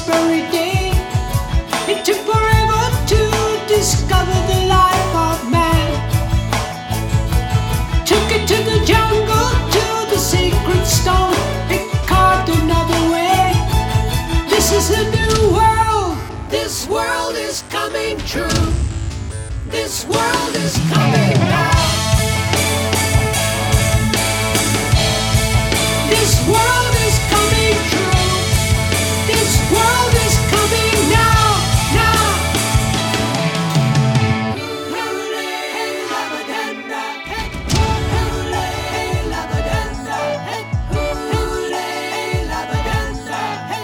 very day. It took forever to discover the life of man. Took it to the jungle, to the sacred stone. It carved another way. This is a new world. This world is coming true. This world is coming now. This world is coming true. This world is coming now, now. Hooray, lavadanda, hey. Hooray, lavadanda, hey. Hooray, lavadanda, hey.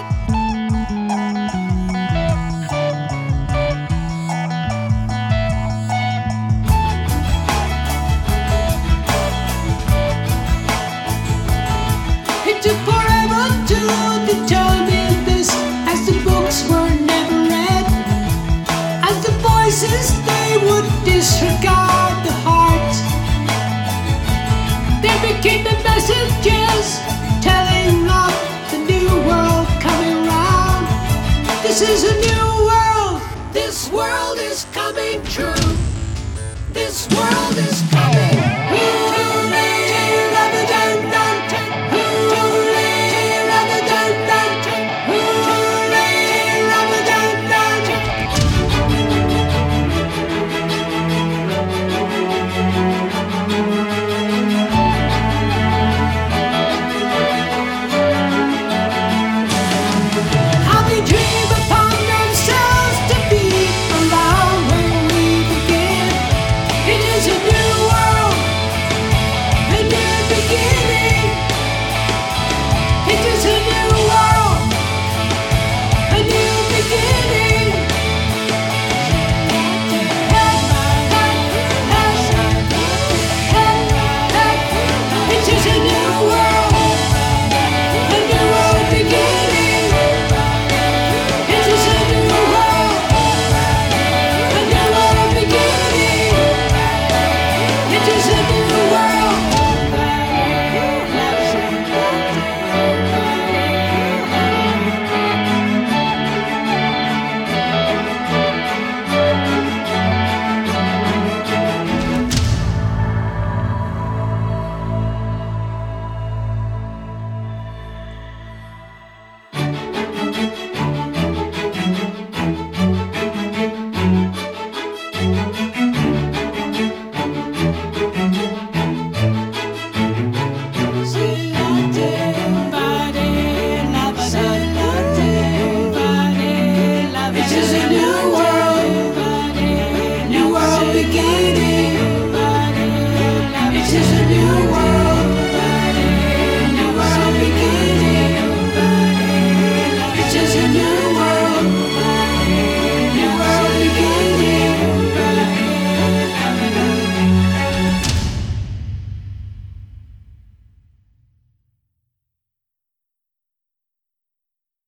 It took forever to determine this, as the books were never read, as the voices they would disregard the heart. They became the messengers telling of the new world coming round. This is a new world. This world is coming true. This world